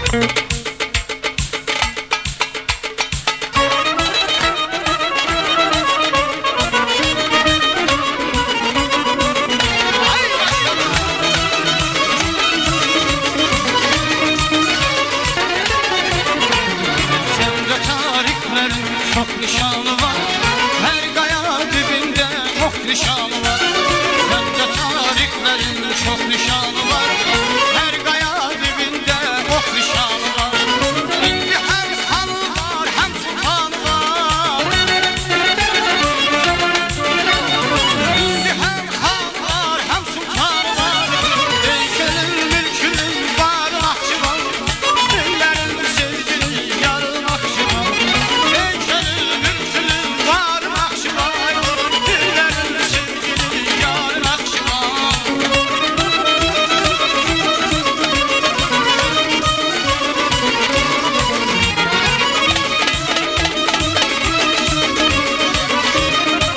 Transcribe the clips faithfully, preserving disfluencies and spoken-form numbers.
Çok nişanı var, her kaya dibinde çok nişanı var. Sende tarihlerin çok nişanı var, her kaya dibinde çok nişanı var. İndi hem hanı var hem sultanı var. İndi hem hanı var hem sultanı var. Değişenin mülkünün var Nakşivan, dillerin sevgili yarın Nakşivan.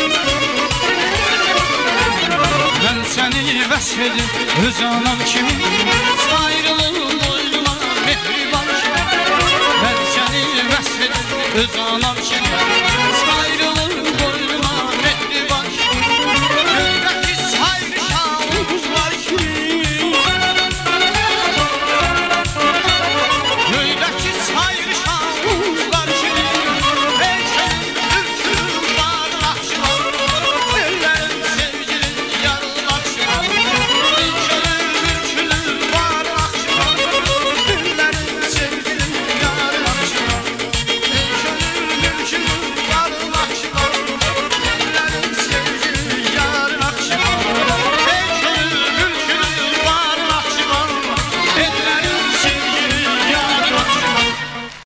Seni vəsf edib öz anam kimi